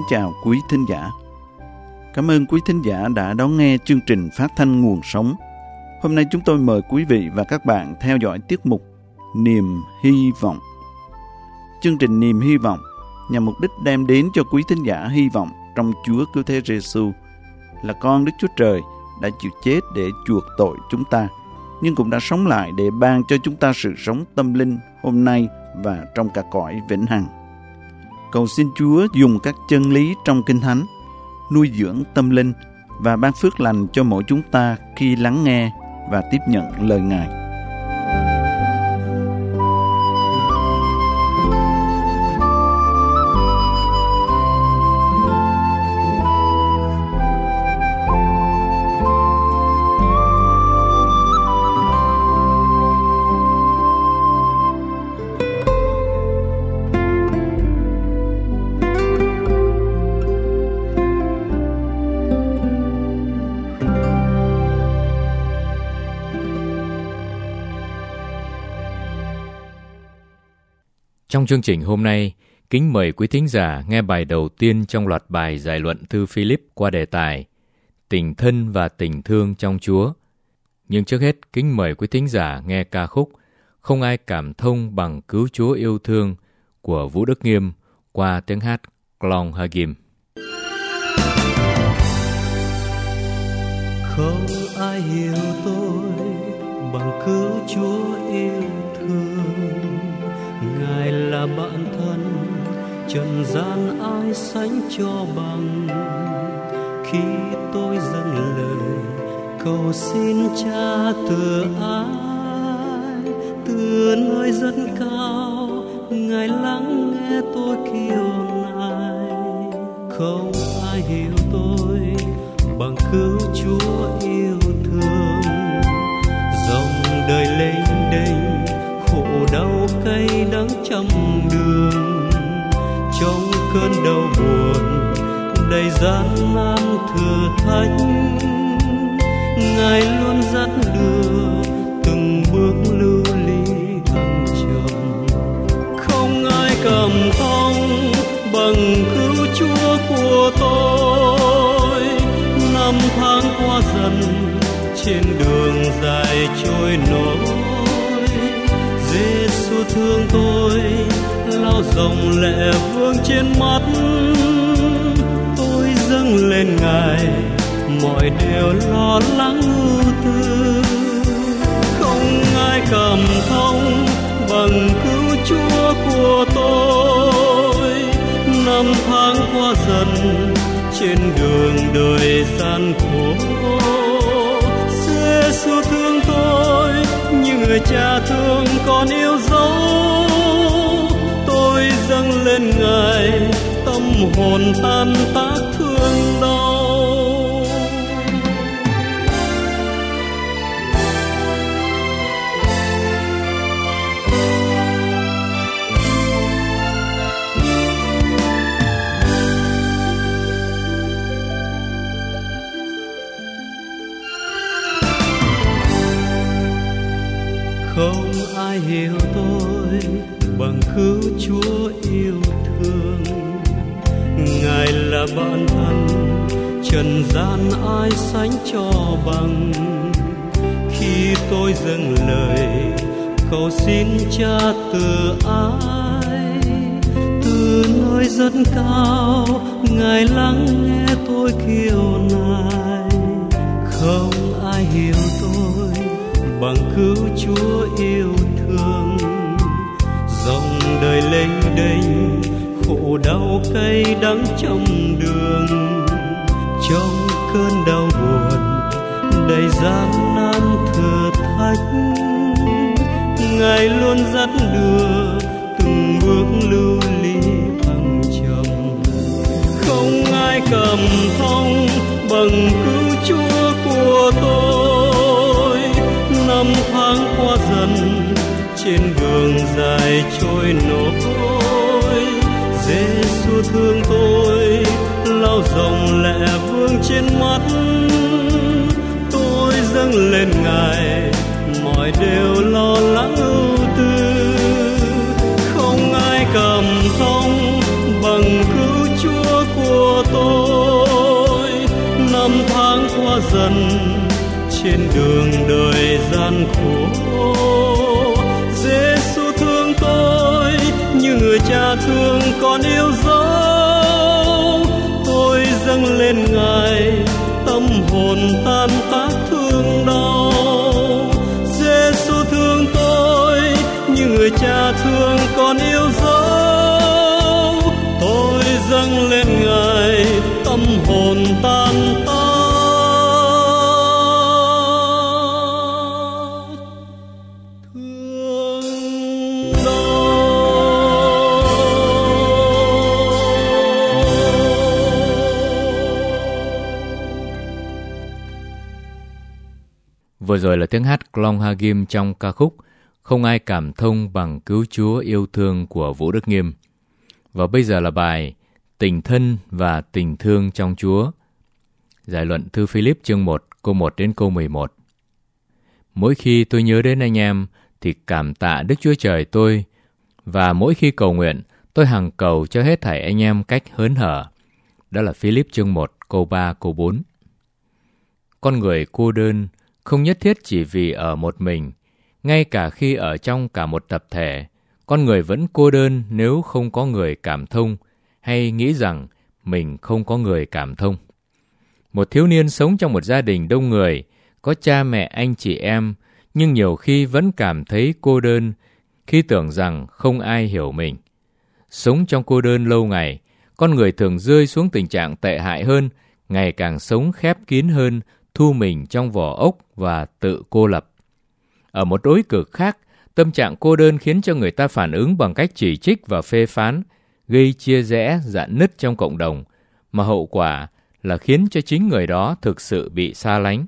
chào quý thính giả. Cảm ơn quý thính giả đã đón nghe chương trình phát thanh Nguồn Sống. Hôm nay chúng tôi mời quý vị và các bạn theo dõi tiết mục Niềm Hy Vọng. Chương trình Niềm Hy Vọng nhằm mục đích đem đến cho quý thính giả hy vọng trong Chúa Cứu Thế Giêsu là con Đức Chúa Trời đã chịu chết để chuộc tội chúng ta, nhưng cũng đã sống lại để ban cho chúng ta sự sống tâm linh hôm nay và trong cả cõi vĩnh hằng. Cầu xin Chúa dùng các chân lý trong Kinh Thánh nuôi dưỡng tâm linh và ban phước lành cho mỗi chúng ta khi lắng nghe và tiếp nhận lời Ngài. Trong chương trình hôm nay, kính mời quý thính giả nghe bài đầu tiên trong loạt bài giải luận thư Philip qua đề tài Tình thân và tình thương trong Chúa. Nhưng trước hết, kính mời quý thính giả nghe ca khúc Không ai cảm thông bằng cứu Chúa yêu thương của Vũ Đức Nghiêm qua tiếng hát Klong Hagim. Không ai hiểu tôi bằng cứu Chúa yêu thương. Ngài là bạn thân, trần gian ai sánh cho bằng. Khi tôi dâng lời cầu xin Cha từ ai, từ nơi rất cao, Ngài lắng nghe tôi kêu nài. Không ai hiểu tôi bằng cứu Chúa yêu thương. Dòng đời lênh đênh, khổ đau cay đắng trăm đường. Trong cơn đau buồn đầy gian nan thử thách, Ngài luôn dắt đưa từng bước lưu ly thăng trầm. Không ai cảm thông bằng cứu Chúa của tôi. Năm tháng qua dần trên đường dài trôi nổi, Giêsu thương tôi, lau dòng lệ vương trên mắt. Tôi dâng lên Ngài mọi điều lo lắng ưu tư. Không ai cảm thông bằng cứu Chúa của tôi. Năm tháng qua dần trên đường đời gian khổ, Giêsu thương tôi như người cha thương con yêu dấu. Tôi dâng lên Ngài tâm hồn tan tác thương đau. Không ai hiểu tôi bằng cứu Chúa yêu thương. Ngài là bạn thân, trần gian ai sánh cho bằng. Khi tôi dâng lời cầu xin Cha từ ai, từ nơi rất cao, Ngài lắng nghe tôi kêu nài. Không ai hiểu tôi bằng cứu Chúa yêu thương. Dòng đời lênh đênh, khổ đau cay đắng trăm đường. Trong cơn đau buồn đầy gian nan thử thách, Ngài luôn dắt đưa từng bước lưu ly thăng trầm. Không ai cảm thông bằng cứu Chúa của tôi. Năm tháng qua dần trên đường dài trôi nổi, Giêsu thương tôi, lau dòng lệ vương trên mắt. Tôi dâng lên Ngài mọi điều lo lắng ưu tư. Không ai cảm thông bằng cứu Chúa của thân trên đường đời gian khổ. Giê-xu thương tôi như người cha thương con yêu dấu. Tôi dâng lên Ngài tâm hồn tan tác thương đau. Giê-xu thương tôi như người cha thương con yêu dấu. Tôi dâng lên Ngài tâm hồn tan tác thương đau. Vừa rồi là tiếng hát Klong Hagim trong ca khúc Không ai cảm thông bằng cứu Chúa yêu thương của Vũ Đức Nghiêm. Và bây giờ là bài Tình thân và tình thương trong Chúa. Giải luận thư Philip chương 1, câu 1 đến câu 11. Mỗi khi tôi nhớ đến anh em thì cảm tạ Đức Chúa Trời tôi, và mỗi khi cầu nguyện tôi hằng cầu cho hết thảy anh em cách hớn hở. Đó là Philip chương 1, câu 3, câu 4. Con người cô đơn không nhất thiết chỉ vì ở một mình. Ngay cả khi ở trong cả một tập thể, con người vẫn cô đơn nếu không có người cảm thông, hay nghĩ rằng mình không có người cảm thông. Một thiếu niên sống trong một gia đình đông người, có cha mẹ anh chị em, nhưng nhiều khi vẫn cảm thấy cô đơn khi tưởng rằng không ai hiểu mình. Sống trong cô đơn lâu ngày, con người thường rơi xuống tình trạng tệ hại hơn, ngày càng sống khép kín hơn, thu mình trong vỏ ốc và tự cô lập. Ở một đối cực khác, tâm trạng cô đơn khiến cho người ta phản ứng bằng cách chỉ trích và phê phán, gây chia rẽ, rạn nứt trong cộng đồng, mà hậu quả là khiến cho chính người đó thực sự bị xa lánh.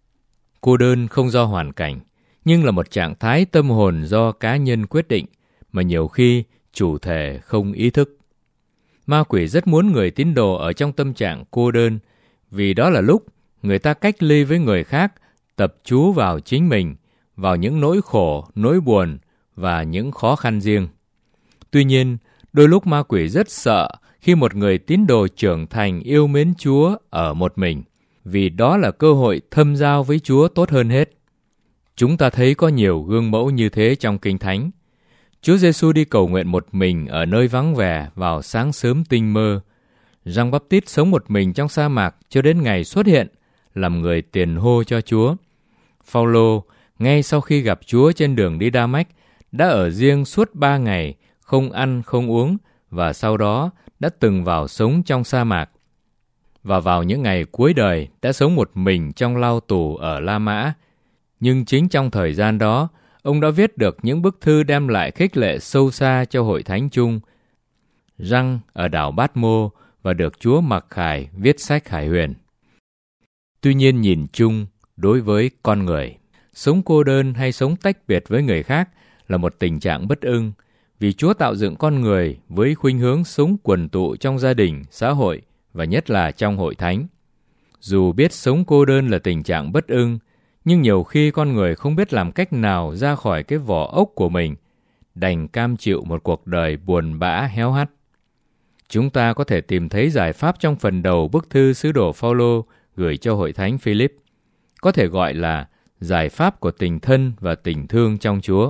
Cô đơn không do hoàn cảnh, nhưng là một trạng thái tâm hồn do cá nhân quyết định, mà nhiều khi chủ thể không ý thức. Ma quỷ rất muốn người tín đồ ở trong tâm trạng cô đơn, vì đó là lúc người ta cách ly với người khác, tập chú vào chính mình, vào những nỗi khổ, nỗi buồn và những khó khăn riêng. Tuy nhiên, đôi lúc ma quỷ rất sợ khi một người tín đồ trưởng thành yêu mến Chúa ở một mình, vì đó là cơ hội thâm giao với Chúa tốt hơn hết. Chúng ta thấy có nhiều gương mẫu như thế trong Kinh Thánh. Chúa Giêsu đi cầu nguyện một mình ở nơi vắng vẻ vào sáng sớm tinh mơ. Giăng Báp-tít sống một mình trong sa mạc cho đến ngày xuất hiện, làm người tiền hô cho Chúa. Phao-lô, ngay sau khi gặp Chúa trên đường đi Đa-mách, đã ở riêng suốt 3 ngày, không ăn không uống, và sau đó đã từng vào sống trong sa mạc. Và vào những ngày cuối đời đã sống một mình trong lao tù ở La Mã. Nhưng chính trong thời gian đó, ông đã viết được những bức thư đem lại khích lệ sâu xa cho hội thánh chung. Giăng ở đảo Bát Mô và được Chúa mặc khải viết sách Khải Huyền. Tuy nhiên nhìn chung, đối với con người, sống cô đơn hay sống tách biệt với người khác là một tình trạng bất ưng, vì Chúa tạo dựng con người với khuynh hướng sống quần tụ trong gia đình, xã hội và nhất là trong hội thánh. Dù biết sống cô đơn là tình trạng bất ưng, nhưng nhiều khi con người không biết làm cách nào ra khỏi cái vỏ ốc của mình, đành cam chịu một cuộc đời buồn bã héo hắt. Chúng ta có thể tìm thấy giải pháp trong phần đầu bức thư sứ đồ Phao-lô gửi cho hội thánh Philip, có thể gọi là giải pháp của tình thân và tình thương trong Chúa.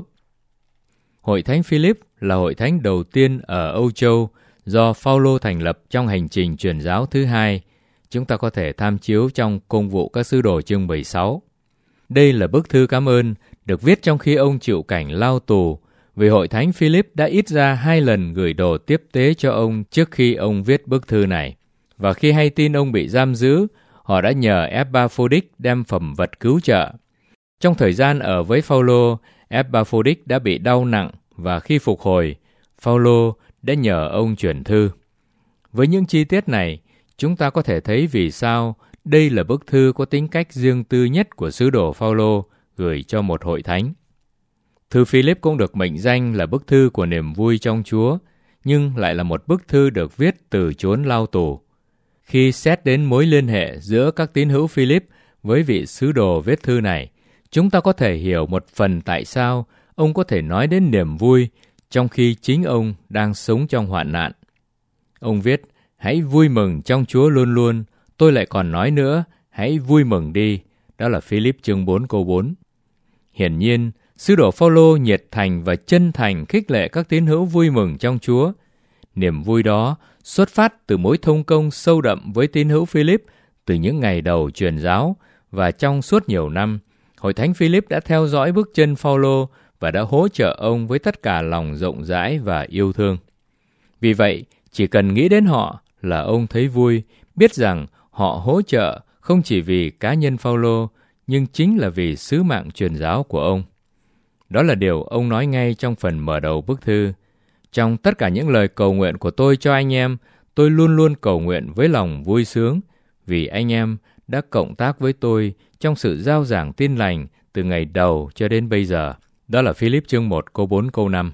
Hội thánh Philip là hội thánh đầu tiên ở Âu Châu do Phao-lô thành lập trong hành trình truyền giáo thứ 2. Chúng ta có thể tham chiếu trong Công vụ các sứ đồ chương 16. Đây là bức thư cảm ơn được viết trong khi ông chịu cảnh lao tù, vì hội thánh Philip đã ít ra 2 lần gửi đồ tiếp tế cho ông trước khi ông viết bức thư này. Và khi hay tin ông bị giam giữ, họ đã nhờ Epaphroditus đem phẩm vật cứu trợ. Trong thời gian ở với Phao-lô, Epaphroditus đã bị đau nặng, và khi phục hồi, Phao-lô đã nhờ ông chuyển thư. Với những chi tiết này, chúng ta có thể thấy vì sao đây là bức thư có tính cách riêng tư nhất của sứ đồ Phao-lô gửi cho một hội thánh. Thư Philip cũng được mệnh danh là bức thư của niềm vui trong Chúa, nhưng lại là một bức thư được viết từ chốn lao tù. Khi xét đến mối liên hệ giữa các tín hữu Philip với vị sứ đồ viết thư này, chúng ta có thể hiểu một phần tại sao ông có thể nói đến niềm vui trong khi chính ông đang sống trong hoạn nạn. Ông viết, hãy vui mừng trong Chúa luôn luôn, tôi lại còn nói nữa, hãy vui mừng đi. Đó là Philip chương 4 câu 4. Hiển nhiên, sứ đồ Phao-lô nhiệt thành và chân thành khích lệ các tín hữu vui mừng trong Chúa. Niềm vui đó xuất phát từ mối thông công sâu đậm với tín hữu Philip từ những ngày đầu truyền giáo, và trong suốt nhiều năm, Hội thánh Philip đã theo dõi bước chân Phao-lô và đã hỗ trợ ông với tất cả lòng rộng rãi và yêu thương. Vì vậy, chỉ cần nghĩ đến họ là ông thấy vui, biết rằng họ hỗ trợ không chỉ vì cá nhân Phao-lô, nhưng chính là vì sứ mạng truyền giáo của ông. Đó là điều ông nói ngay trong phần mở đầu bức thư. Trong tất cả những lời cầu nguyện của tôi cho anh em, tôi luôn luôn cầu nguyện với lòng vui sướng, vì anh em đã cộng tác với tôi trong sự rao giảng tin lành từ ngày đầu cho đến bây giờ. Đó là Philip chương 1 câu 4 câu 5.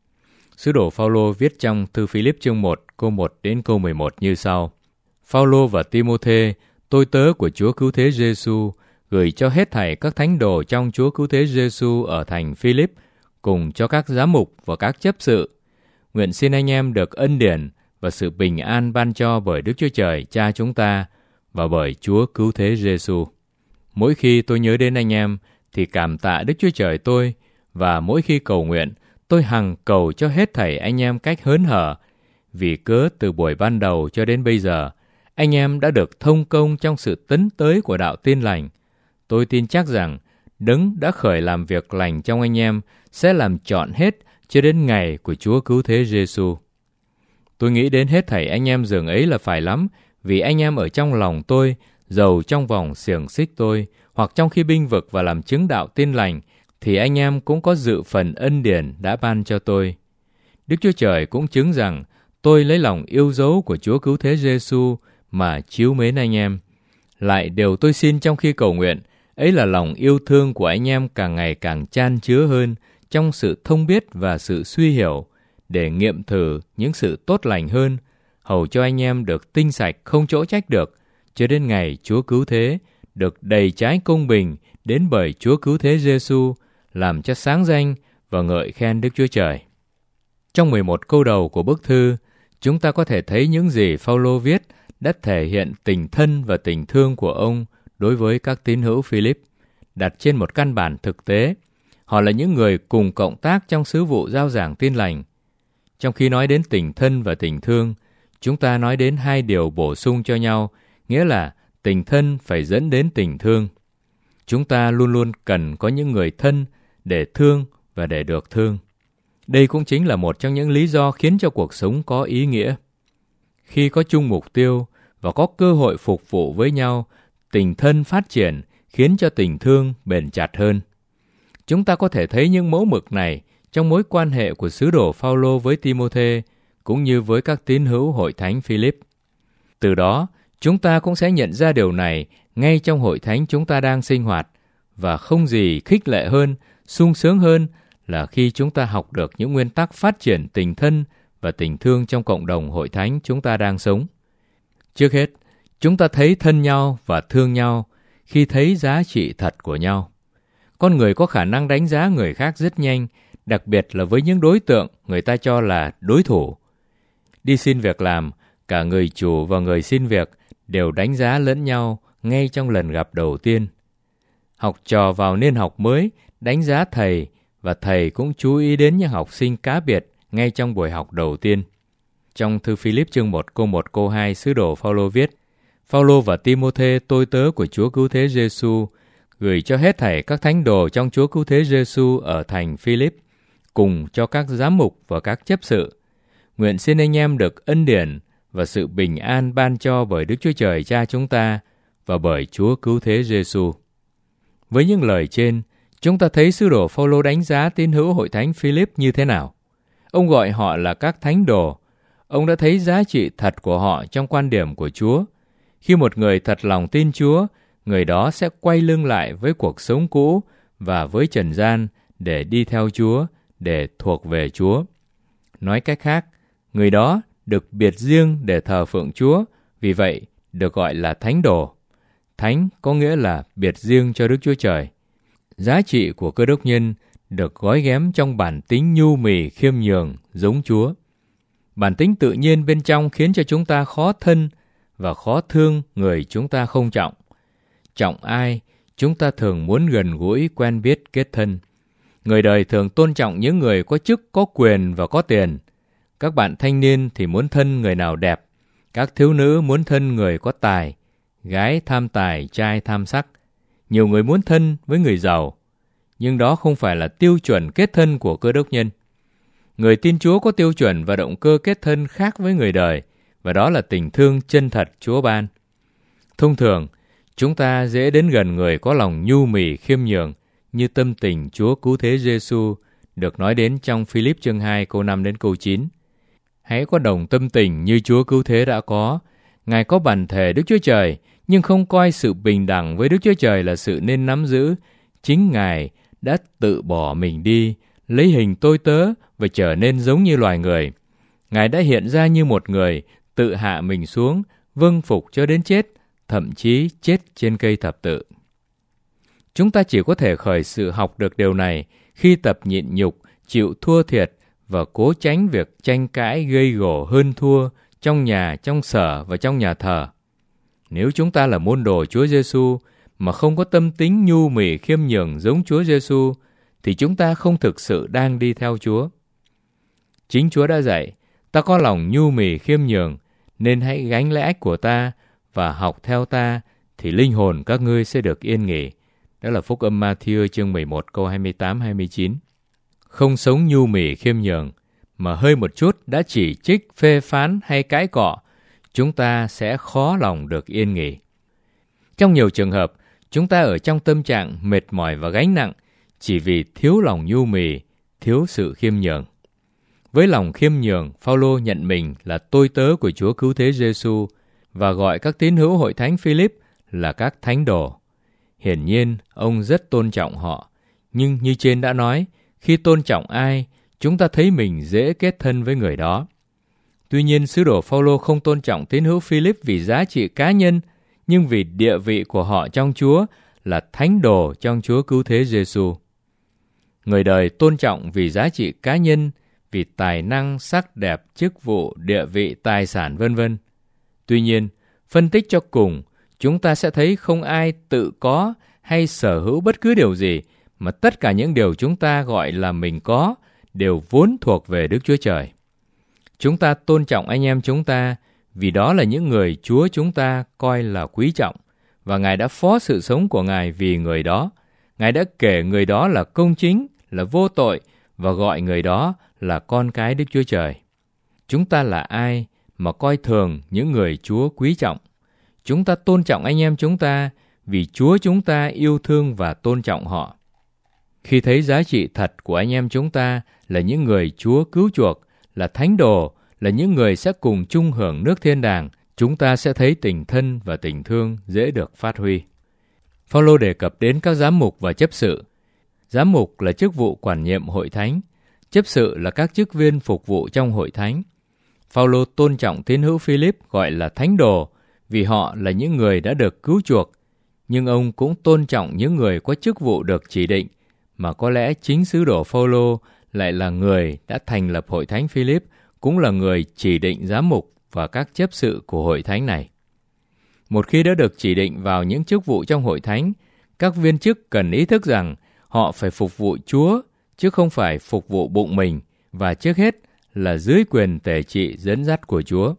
Sứ đồ Phao-lô viết trong thư Philip chương 1 câu 1 đến câu 11 như sau. Phao-lô và Ti-mô-thê, tôi tớ của Chúa Cứu Thế Giê-xu, gửi cho hết thảy các thánh đồ trong Chúa Cứu Thế Giê-xu ở thành Philip, cùng cho các giám mục và các chấp sự. Nguyện xin anh em được ân điển và sự bình an ban cho bởi Đức Chúa Trời Cha chúng ta và bởi Chúa Cứu Thế Giê-xu. Mỗi khi tôi nhớ đến anh em thì cảm tạ Đức Chúa Trời tôi, và mỗi khi cầu nguyện, tôi hằng cầu cho hết thảy anh em cách hớn hở, vì cớ từ buổi ban đầu cho đến bây giờ, anh em đã được thông công trong sự tấn tới của đạo tin lành. Tôi tin chắc rằng Đấng đã khởi làm việc lành trong anh em sẽ làm trọn hết cho đến ngày của Chúa Cứu Thế Giê-xu. Tôi nghĩ đến hết thảy anh em dường ấy là phải lắm, vì anh em ở trong lòng tôi, dầu trong vòng xiềng xích tôi, hoặc trong khi binh vực và làm chứng đạo tin lành, thì anh em cũng có dự phần ân điển đã ban cho tôi. Đức Chúa Trời cũng chứng rằng tôi lấy lòng yêu dấu của Chúa Cứu Thế Giê-xu mà chiếu mến anh em. Lại điều tôi xin trong khi cầu nguyện, ấy là lòng yêu thương của anh em càng ngày càng chan chứa hơn trong sự thông biết và sự suy hiểu, để nghiệm thử những sự tốt lành hơn, hầu cho anh em được tinh sạch không chỗ trách được, cho đến ngày Chúa Cứu Thế, được đầy trái công bình đến bởi Chúa Cứu Thế Giê-xu, làm cho sáng danh và ngợi khen Đức Chúa Trời. Trong 11 câu đầu của bức thư, chúng ta có thể thấy những gì Phao-lô viết đã thể hiện tình thân và tình thương của ông đối với các tín hữu Philip, đặt trên một căn bản thực tế. Họ là những người cùng cộng tác trong sứ vụ rao giảng tin lành. Trong khi nói đến tình thân và tình thương, chúng ta nói đến hai điều bổ sung cho nhau, nghĩa là tình thân phải dẫn đến tình thương. Chúng ta luôn luôn cần có những người thân để thương và để được thương. Đây cũng chính là một trong những lý do khiến cho cuộc sống có ý nghĩa. Khi có chung mục tiêu và có cơ hội phục vụ với nhau, tình thân phát triển khiến cho tình thương bền chặt hơn. Chúng ta có thể thấy những mẫu mực này trong mối quan hệ của sứ đồ Phao-lô với Ti-mô-thê, cũng như với các tín hữu hội thánh Philip. Từ đó, chúng ta cũng sẽ nhận ra điều này ngay trong hội thánh chúng ta đang sinh hoạt, và không gì khích lệ hơn, sung sướng hơn là khi chúng ta học được những nguyên tắc phát triển tình thân và tình thương trong cộng đồng hội thánh chúng ta đang sống. Trước hết, chúng ta thấy thân nhau và thương nhau khi thấy giá trị thật của nhau. Con người có khả năng đánh giá người khác rất nhanh, đặc biệt là với những đối tượng người ta cho là đối thủ. Đi xin việc làm, cả người chủ và người xin việc đều đánh giá lẫn nhau ngay trong lần gặp đầu tiên. Học trò vào niên học mới đánh giá thầy, và thầy cũng chú ý đến những học sinh cá biệt ngay trong buổi học đầu tiên. Trong thư Philip chương 1 câu 2, sứ đồ Phao-lô viết: Phao-lô và Ti-mô-thê, tôi tớ của Chúa Cứu Thế Giê-xu, gửi cho hết thảy các thánh đồ trong Chúa Cứu Thế Giê-xu ở thành Philip, cùng cho các giám mục và các chấp sự. Nguyện xin anh em được ân điển và sự bình an ban cho bởi Đức Chúa Trời Cha chúng ta và bởi Chúa Cứu Thế Giê-xu. Với những lời trên, chúng ta thấy sứ đồ Phao-lô đánh giá tín hữu hội thánh Philip như thế nào. Ông gọi họ là các thánh đồ. Ông đã thấy giá trị thật của họ trong quan điểm của Chúa. Khi một người thật lòng tin Chúa, người đó sẽ quay lưng lại với cuộc sống cũ và với trần gian để đi theo Chúa, để thuộc về Chúa. Nói cách khác, người đó được biệt riêng để thờ phượng Chúa, vì vậy được gọi là thánh đồ. Thánh có nghĩa là biệt riêng cho Đức Chúa Trời. Giá trị của cơ đốc nhân được gói ghém trong bản tính nhu mì khiêm nhường giống Chúa. Bản tính tự nhiên bên trong khiến cho chúng ta khó thân và khó thương người chúng ta không trọng. trọng ai, chúng ta thường muốn gần gũi, quen biết, kết thân. Người đời thường tôn trọng những người có chức, có quyền và có tiền. Các bạn thanh niên thì muốn thân người nào đẹp. Các thiếu nữ muốn thân người có tài. Gái tham tài, trai tham sắc. Nhiều người muốn thân với người giàu. Nhưng đó không phải là tiêu chuẩn kết thân của Cơ đốc nhân. Người tin Chúa có tiêu chuẩn và động cơ kết thân khác với người đời, và đó là tình thương chân thật Chúa ban. Thông thường, chúng ta dễ đến gần người có lòng nhu mì khiêm nhường như tâm tình Chúa Cứu Thế Giêsu được nói đến trong Philip chương 2 câu 5 đến câu 9. Hãy có đồng tâm tình như Chúa Cứu Thế đã có. Ngài có bản thể Đức Chúa Trời, nhưng không coi sự bình đẳng với Đức Chúa Trời là sự nên nắm giữ. Chính Ngài đã tự bỏ mình đi, lấy hình tôi tớ và trở nên giống như loài người. Ngài đã hiện ra như một người, tự hạ mình xuống, vâng phục cho đến chết, thậm chí chết trên cây thập tự. Chúng ta chỉ có thể khởi sự học được điều này khi tập nhịn nhục, chịu thua thiệt và cố tránh việc tranh cãi gây gổ hơn thua trong nhà, trong sở và trong nhà thờ. Nếu chúng ta là môn đồ Chúa Giêsu mà không có tâm tính nhu mì khiêm nhường giống Chúa Giêsu, thì chúng ta không thực sự đang đi theo Chúa. Chính Chúa đã dạy, ta có lòng nhu mì khiêm nhường, nên hãy gánh lấy ách của ta và học theo ta, thì linh hồn các ngươi sẽ được yên nghỉ. Đó là Phúc âm Ma-thi-ơ chương 11 câu 28-29. Không sống nhu mì khiêm nhường, mà hơi một chút đã chỉ trích, phê phán hay cãi cọ, chúng ta sẽ khó lòng được yên nghỉ. Trong nhiều trường hợp, chúng ta ở trong tâm trạng mệt mỏi và gánh nặng chỉ vì thiếu lòng nhu mì, thiếu sự khiêm nhường. Với lòng khiêm nhường, Phao-lô nhận mình là tôi tớ của Chúa Cứu Thế Giêsu và gọi các tín hữu hội thánh Philip là các thánh đồ. Hiển nhiên, ông rất tôn trọng họ. Nhưng như trên đã nói, khi tôn trọng ai, chúng ta thấy mình dễ kết thân với người đó. Tuy nhiên, sứ đồ Phao-lô không tôn trọng tín hữu Philip vì giá trị cá nhân, nhưng vì địa vị của họ trong Chúa là thánh đồ trong Chúa Cứu Thế Giêsu. Người đời tôn trọng vì giá trị cá nhân, vì tài năng, sắc đẹp, chức vụ, địa vị, tài sản v.v. Tuy nhiên, phân tích cho cùng, chúng ta sẽ thấy không ai tự có hay sở hữu bất cứ điều gì, mà tất cả những điều chúng ta gọi là mình có đều vốn thuộc về Đức Chúa Trời. Chúng ta tôn trọng anh em chúng ta vì đó là những người Chúa chúng ta coi là quý trọng, và Ngài đã phó sự sống của Ngài vì người đó. Ngài đã kể người đó là công chính, là vô tội, và gọi người đó là con cái Đức Chúa Trời. Chúng ta là ai mà coi thường những người Chúa quý trọng? Chúng ta tôn trọng anh em chúng ta vì Chúa chúng ta yêu thương và tôn trọng họ. Khi thấy giá trị thật của anh em chúng ta là những người Chúa cứu chuộc, là thánh đồ, là những người sẽ cùng chung hưởng nước thiên đàng, chúng ta sẽ thấy tình thân và tình thương dễ được phát huy. Phao-lô đề cập đến các giám mục và chấp sự. Giám mục là chức vụ quản nhiệm hội thánh, chấp sự là các chức viên phục vụ trong hội thánh. Phao-lô tôn trọng tín hữu Philip gọi là thánh đồ vì họ là những người đã được cứu chuộc, nhưng ông cũng tôn trọng những người có chức vụ được chỉ định, mà có lẽ chính sứ đồ Phao-lô lại là người đã thành lập hội thánh Philip, cũng là người chỉ định giám mục và các chấp sự của hội thánh này. Một khi đã được chỉ định vào những chức vụ trong hội thánh, các viên chức cần ý thức rằng họ phải phục vụ Chúa, chứ không phải phục vụ bụng mình, và trước hết là dưới quyền tể trị dẫn dắt của Chúa.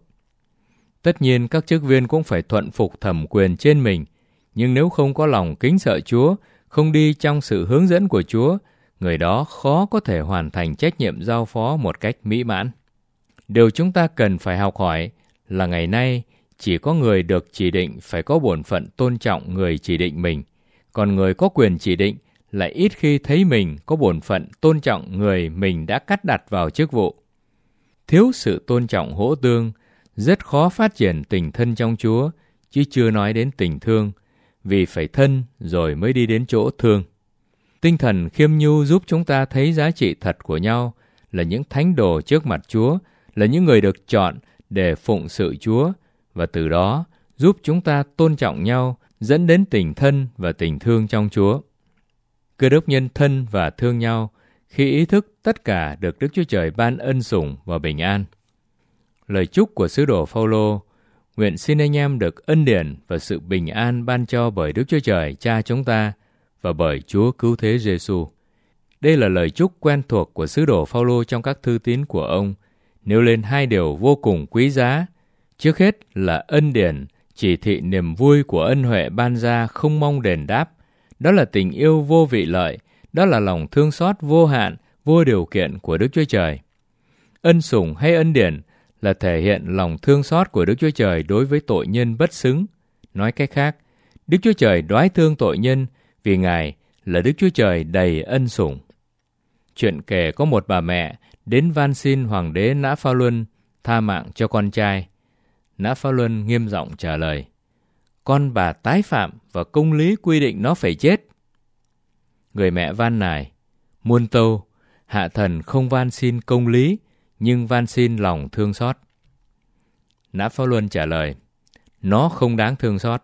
Tất nhiên các chức viên cũng phải thuận phục thẩm quyền trên mình, nhưng nếu không có lòng kính sợ Chúa, không đi trong sự hướng dẫn của Chúa, người đó khó có thể hoàn thành trách nhiệm giao phó một cách mỹ mãn. Điều chúng ta cần phải học hỏi là ngày nay chỉ có người được chỉ định phải có bổn phận tôn trọng người chỉ định mình, còn người có quyền chỉ định lại ít khi thấy mình có bổn phận tôn trọng người mình đã cắt đặt vào chức vụ. Thiếu sự tôn trọng hỗ tương, rất khó phát triển tình thân trong Chúa, chứ chưa nói đến tình thương, vì phải thân rồi mới đi đến chỗ thương. Tinh thần khiêm nhu giúp chúng ta thấy giá trị thật của nhau, là những thánh đồ trước mặt Chúa, là những người được chọn để phụng sự Chúa, và từ đó giúp chúng ta tôn trọng nhau, dẫn đến tình thân và tình thương trong Chúa. Cơ đốc nhân thân và thương nhau khi ý thức tất cả được Đức Chúa Trời ban ân sủng và bình an. Lời chúc của sứ đồ Phao-lô: nguyện xin anh em được ân điển và sự bình an ban cho bởi Đức Chúa Trời Cha chúng ta và bởi Chúa Cứu Thế Giêsu. Đây là lời chúc quen thuộc của sứ đồ Phao-lô trong các thư tín của ông, nêu lên hai điều vô cùng quý giá. Trước hết là ân điển, chỉ thị niềm vui của ân huệ ban ra không mong đền đáp. Đó là tình yêu vô vị lợi, đó là lòng thương xót vô hạn, vô điều kiện của Đức Chúa Trời. Ân sủng hay ân điển là thể hiện lòng thương xót của Đức Chúa Trời đối với tội nhân bất xứng. Nói cách khác, Đức Chúa Trời đoái thương tội nhân vì Ngài là Đức Chúa Trời đầy ân sủng. Chuyện kể có một bà mẹ đến van xin hoàng đế Nã Phao Luân tha mạng cho con trai. Nã Phao Luân nghiêm giọng trả lời: con bà tái phạm và công lý quy định nó phải chết. Người mẹ van nài: muôn tâu, hạ thần không van xin công lý, nhưng van xin lòng thương xót. Nã Phao Luân trả lời: nó không đáng thương xót.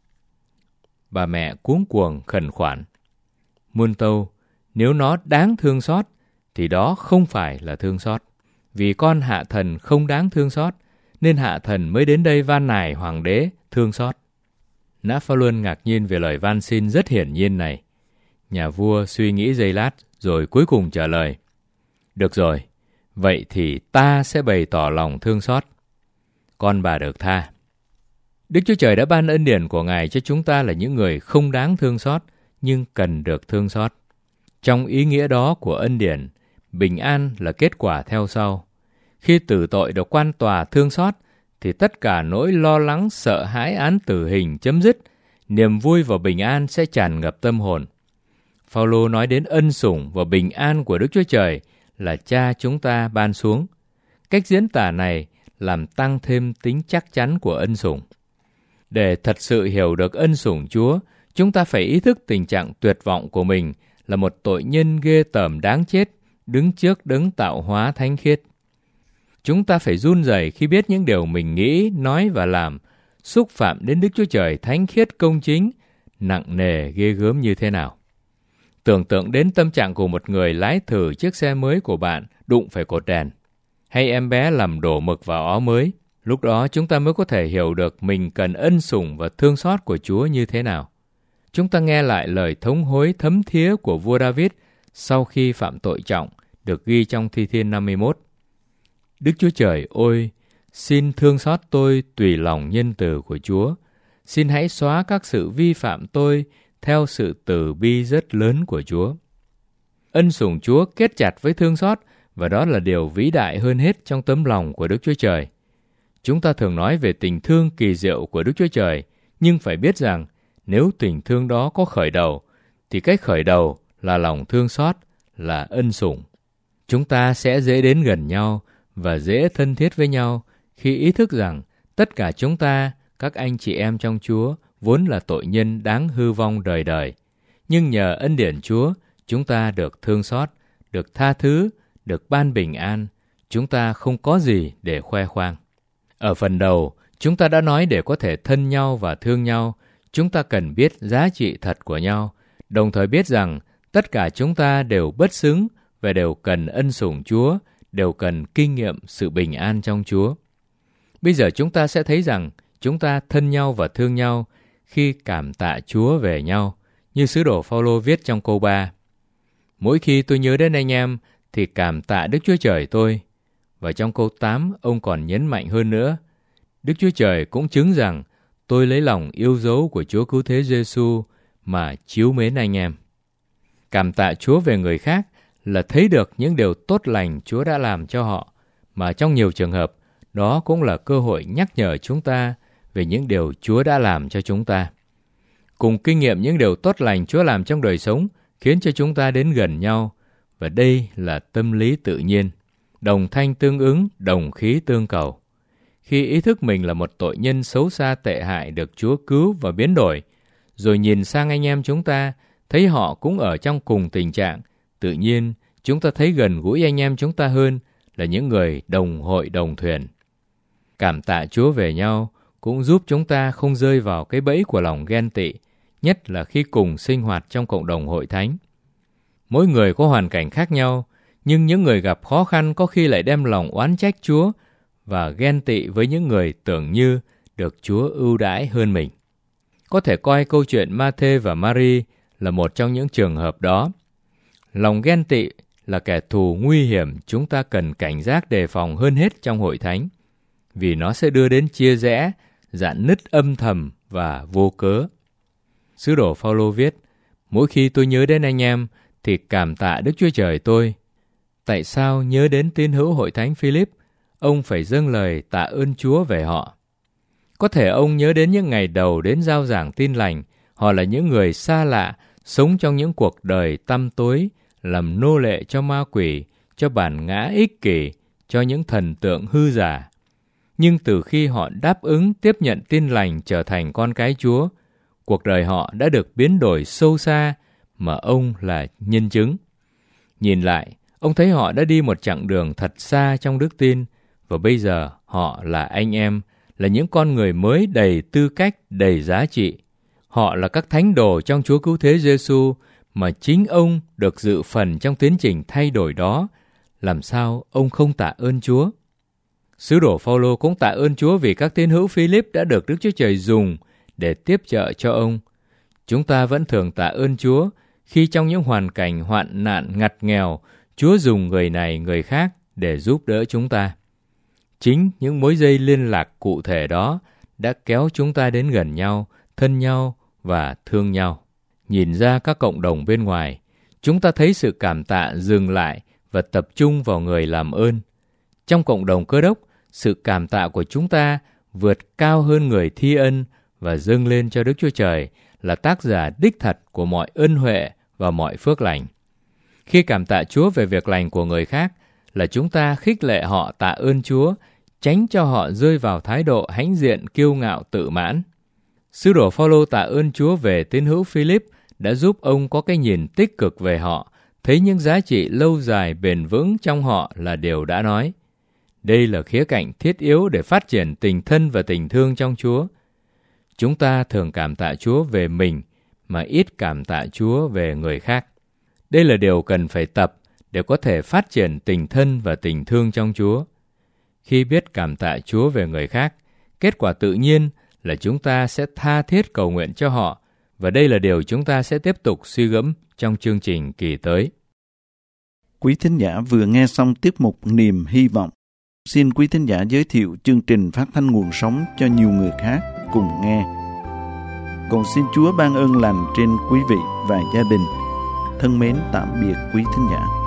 Bà mẹ cuống cuồng khẩn khoản: muôn tâu, nếu nó đáng thương xót thì đó không phải là thương xót. Vì con hạ thần không đáng thương xót nên hạ thần mới đến đây van nài hoàng đế thương xót. Nã Phao Luân ngạc nhiên về lời van xin rất hiển nhiên này. Nhà vua suy nghĩ giây lát rồi cuối cùng trả lời: được rồi, vậy thì ta sẽ bày tỏ lòng thương xót. Con bà được tha. Đức Chúa Trời đã ban ân điển của Ngài cho chúng ta là những người không đáng thương xót nhưng cần được thương xót. Trong ý nghĩa đó của ân điển, bình an là kết quả theo sau. Khi tử tội được quan tòa thương xót thì tất cả nỗi lo lắng sợ hãi án tử hình chấm dứt, niềm vui và bình an sẽ tràn ngập tâm hồn. Phao-lô nói đến ân sủng và bình an của Đức Chúa Trời là Cha chúng ta ban xuống. Cách diễn tả này làm tăng thêm tính chắc chắn của ân sủng. Để thật sự hiểu được ân sủng Chúa, chúng ta phải ý thức tình trạng tuyệt vọng của mình là một tội nhân ghê tởm đáng chết, đứng trước đấng tạo hóa thánh khiết. Chúng ta phải run rẩy khi biết những điều mình nghĩ, nói và làm xúc phạm đến Đức Chúa Trời thánh khiết công chính, nặng nề ghê gớm như thế nào. Tưởng tượng đến tâm trạng của một người lái thử chiếc xe mới của bạn đụng phải cột đèn, hay em bé làm đổ mực vào ó mới. Lúc đó chúng ta mới có thể hiểu được mình cần ân sủng và thương xót của Chúa như thế nào. Chúng ta nghe lại lời thống hối thấm thía của vua David sau khi phạm tội trọng, được ghi trong Thi Thiên 51. Đức Chúa Trời ơi, xin thương xót tôi tùy lòng nhân từ của Chúa. Xin hãy xóa các sự vi phạm tôi theo sự từ bi rất lớn của Chúa. Ân sủng Chúa kết chặt với thương xót, và đó là điều vĩ đại hơn hết trong tấm lòng của Đức Chúa Trời. Chúng ta thường nói về tình thương kỳ diệu của Đức Chúa Trời, nhưng phải biết rằng nếu tình thương đó có khởi đầu, thì cách khởi đầu là lòng thương xót, là ân sủng. Chúng ta sẽ dễ đến gần nhau và dễ thân thiết với nhau khi ý thức rằng tất cả chúng ta, các anh chị em trong Chúa, vốn là tội nhân đáng hư vong đời đời. Nhưng nhờ ân điển Chúa, chúng ta được thương xót, được tha thứ, được ban bình an. Chúng ta không có gì để khoe khoang. Ở phần đầu, chúng ta đã nói để có thể thân nhau và thương nhau, chúng ta cần biết giá trị thật của nhau, đồng thời biết rằng tất cả chúng ta đều bất xứng và đều cần ân sủng Chúa, đều cần kinh nghiệm sự bình an trong Chúa. Bây giờ chúng ta sẽ thấy rằng chúng ta thân nhau và thương nhau khi cảm tạ Chúa về nhau, như sứ đồ Phao-lô viết trong câu 3. Mỗi khi tôi nhớ đến anh em thì cảm tạ Đức Chúa Trời tôi. Và trong câu 8, ông còn nhấn mạnh hơn nữa. Đức Chúa Trời cũng chứng rằng tôi lấy lòng yêu dấu của Chúa Cứu Thế Giêsu mà chiếu mến anh em. Cảm tạ Chúa về người khác là thấy được những điều tốt lành Chúa đã làm cho họ, mà trong nhiều trường hợp, đó cũng là cơ hội nhắc nhở chúng ta về những điều Chúa đã làm cho chúng ta. Cùng kinh nghiệm những điều tốt lành Chúa làm trong đời sống khiến cho chúng ta đến gần nhau, và đây là tâm lý tự nhiên. Đồng thanh tương ứng, đồng khí tương cầu. Khi ý thức mình là một tội nhân xấu xa tệ hại được Chúa cứu và biến đổi, rồi nhìn sang anh em chúng ta, thấy họ cũng ở trong cùng tình trạng, tự nhiên chúng ta thấy gần gũi anh em chúng ta hơn là những người đồng hội đồng thuyền. Cảm tạ Chúa về nhau cũng giúp chúng ta không rơi vào cái bẫy của lòng ghen tị, nhất là khi cùng sinh hoạt trong cộng đồng hội thánh. Mỗi người có hoàn cảnh khác nhau, nhưng những người gặp khó khăn có khi lại đem lòng oán trách Chúa và ghen tị với những người tưởng như được Chúa ưu đãi hơn mình. Có thể coi câu chuyện Ma-thê và Ma-ri là một trong những trường hợp đó. Lòng ghen tị là kẻ thù nguy hiểm chúng ta cần cảnh giác đề phòng hơn hết trong hội thánh, vì nó sẽ đưa đến chia rẽ, rạn nứt âm thầm và vô cớ. Sứ đồ Phao-lô viết, mỗi khi tôi nhớ đến anh em thì cảm tạ Đức Chúa Trời tôi. Tại sao nhớ đến tín hữu hội thánh Philip, ông phải dâng lời tạ ơn Chúa về họ? Có thể ông nhớ đến những ngày đầu đến rao giảng tin lành, họ là những người xa lạ, sống trong những cuộc đời tăm tối, làm nô lệ cho ma quỷ, cho bản ngã ích kỷ, cho những thần tượng hư giả. Nhưng từ khi họ đáp ứng tiếp nhận tin lành trở thành con cái Chúa, cuộc đời họ đã được biến đổi sâu xa mà ông là nhân chứng. Nhìn lại, ông thấy họ đã đi một chặng đường thật xa trong đức tin, và bây giờ họ là anh em, là những con người mới đầy tư cách, đầy giá trị. Họ là các thánh đồ trong Chúa Cứu Thế Giêsu mà chính ông được dự phần trong tiến trình thay đổi đó. Làm sao ông không tạ ơn Chúa? Sứ đồ Phao-lô cũng tạ ơn Chúa vì các tín hữu Philip đã được Đức Chúa Trời dùng để tiếp trợ cho ông. Chúng ta vẫn thường tạ ơn Chúa khi trong những hoàn cảnh hoạn nạn ngặt nghèo, Chúa dùng người này người khác để giúp đỡ chúng ta. Chính những mối dây liên lạc cụ thể đó đã kéo chúng ta đến gần nhau, thân nhau và thương nhau. Nhìn ra các cộng đồng bên ngoài, chúng ta thấy sự cảm tạ dừng lại và tập trung vào người làm ơn. Trong cộng đồng Cơ Đốc, sự cảm tạ của chúng ta vượt cao hơn người thi ân và dâng lên cho Đức Chúa Trời là tác giả đích thật của mọi ân huệ và mọi phước lành. Khi cảm tạ Chúa về việc lành của người khác là chúng ta khích lệ họ tạ ơn Chúa, tránh cho họ rơi vào thái độ hãnh diện kiêu ngạo tự mãn. Sứ đồ Phao-lô tạ ơn Chúa về tín hữu Philip đã giúp ông có cái nhìn tích cực về họ, thấy những giá trị lâu dài bền vững trong họ là điều đã nói. Đây là khía cạnh thiết yếu để phát triển tình thân và tình thương trong Chúa. Chúng ta thường cảm tạ Chúa về mình mà ít cảm tạ Chúa về người khác. Đây là điều cần phải tập để có thể phát triển tình thân và tình thương trong Chúa. Khi biết cảm tạ Chúa về người khác, kết quả tự nhiên là chúng ta sẽ tha thiết cầu nguyện cho họ, và đây là điều chúng ta sẽ tiếp tục suy gẫm trong chương trình kỳ tới. Quý thính giả vừa nghe xong tiết mục Niềm Hy Vọng. Xin quý thính giả giới thiệu chương trình phát thanh nguồn sống cho nhiều người khác cùng nghe. Cầu xin Chúa ban ơn lành trên quý vị và gia đình. Thân mến tạm biệt quý thính giả.